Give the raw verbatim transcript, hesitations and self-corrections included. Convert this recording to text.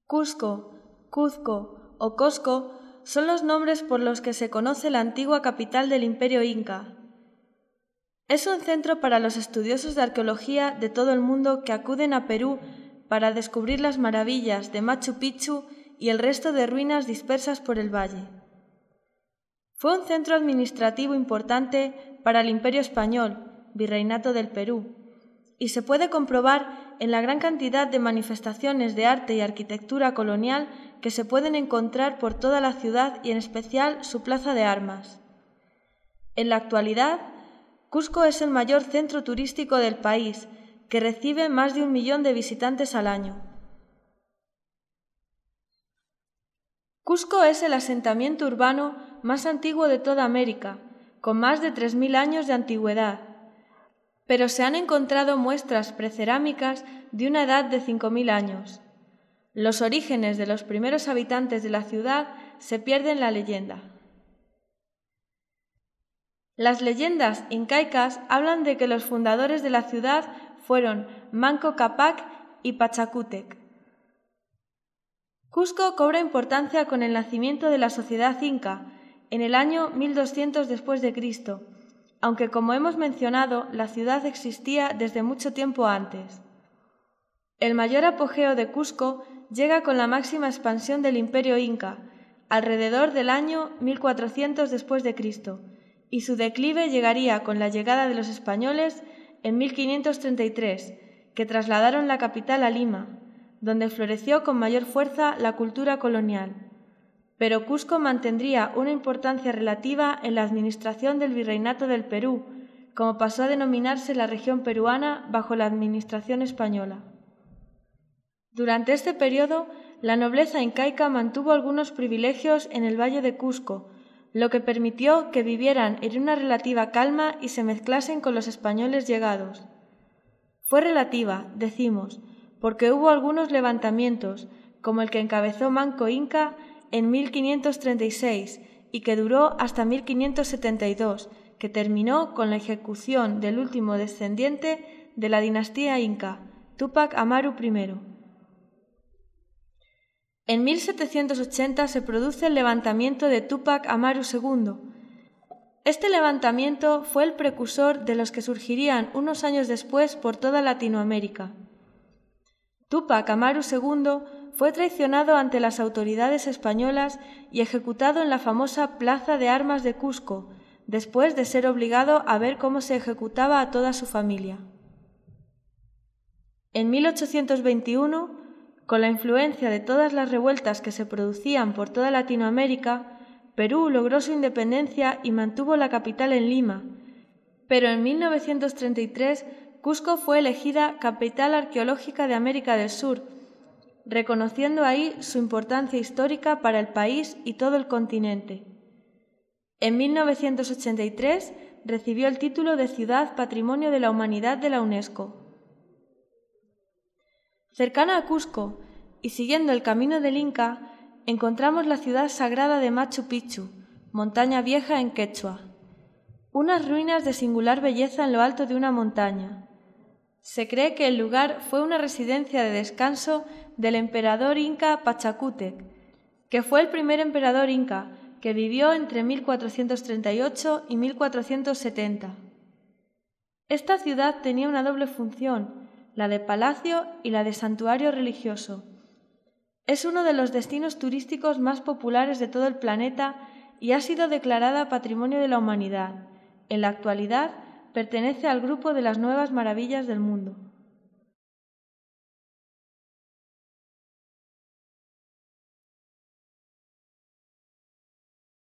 Cusco, Cuzco o Cosco son los nombres por los que se conoce la antigua capital del Imperio Inca. Es un centro para los estudiosos de arqueología de todo el mundo que acuden a Perú para descubrir las maravillas de Machu Picchu y el resto de ruinas dispersas por el valle. Fue un centro administrativo importante para el Imperio Español, Virreinato del Perú, y se puede comprobar en la gran cantidad de manifestaciones de arte y arquitectura colonial que se pueden encontrar por toda la ciudad y en especial su plaza de armas. En la actualidad, Cusco es el mayor centro turístico del país, que recibe más de un millón de visitantes al año. Cusco es el asentamiento urbano más antiguo de toda América, con más de tres mil años de antigüedad, pero se han encontrado muestras precerámicas de una edad de cinco mil años. Los orígenes de los primeros habitantes de la ciudad se pierden en la leyenda. Las leyendas incaicas hablan de que los fundadores de la ciudad fueron Manco Cápac y Pachacútec. Cusco cobra importancia con el nacimiento de la sociedad inca en el año mil doscientos después de Cristo, aunque como hemos mencionado, la ciudad existía desde mucho tiempo antes. El mayor apogeo de Cusco llega con la máxima expansión del Imperio Inca, alrededor del año mil cuatrocientos después de Cristo, y su declive llegaría con la llegada de los españoles en mil quinientos treinta y tres, que trasladaron la capital a Lima, donde floreció con mayor fuerza la cultura colonial. Pero Cusco mantendría una importancia relativa en la administración del Virreinato del Perú, como pasó a denominarse la región peruana bajo la administración española. Durante este periodo, la nobleza incaica mantuvo algunos privilegios en el valle de Cusco, lo que permitió que vivieran en una relativa calma y se mezclasen con los españoles llegados. Fue relativa, decimos, porque hubo algunos levantamientos, como el que encabezó Manco Inca en mil quinientos treinta y seis y que duró hasta mil quinientos setenta y dos, que terminó con la ejecución del último descendiente de la dinastía inca, Túpac Amaru primero. En mil setecientos ochenta se produce el levantamiento de Túpac Amaru segundo. Este levantamiento fue el precursor de los que surgirían unos años después por toda Latinoamérica. Túpac Amaru segundo fue traicionado ante las autoridades españolas y ejecutado en la famosa Plaza de Armas de Cusco, después de ser obligado a ver cómo se ejecutaba a toda su familia. En mil ochocientos veintiuno, con la influencia de todas las revueltas que se producían por toda Latinoamérica, Perú logró su independencia y mantuvo la capital en Lima, pero en mil novecientos treinta y tres Cusco fue elegida capital arqueológica de América del Sur, reconociendo ahí su importancia histórica para el país y todo el continente. En mil novecientos ochenta y tres recibió el título de Ciudad Patrimonio de la Humanidad de la UNESCO. Cercana a Cusco y siguiendo el camino del Inca, encontramos la ciudad sagrada de Machu Picchu, montaña vieja en quechua. Unas ruinas de singular belleza en lo alto de una montaña. Se cree que el lugar fue una residencia de descanso del emperador inca Pachacútec, que fue el primer emperador inca que vivió entre mil cuatrocientos treinta y ocho y mil cuatrocientos setenta. Esta ciudad tenía una doble función, la de palacio y la de santuario religioso. Es uno de los destinos turísticos más populares de todo el planeta y ha sido declarada Patrimonio de la Humanidad. En la actualidad pertenece al grupo de las Nuevas Maravillas del Mundo.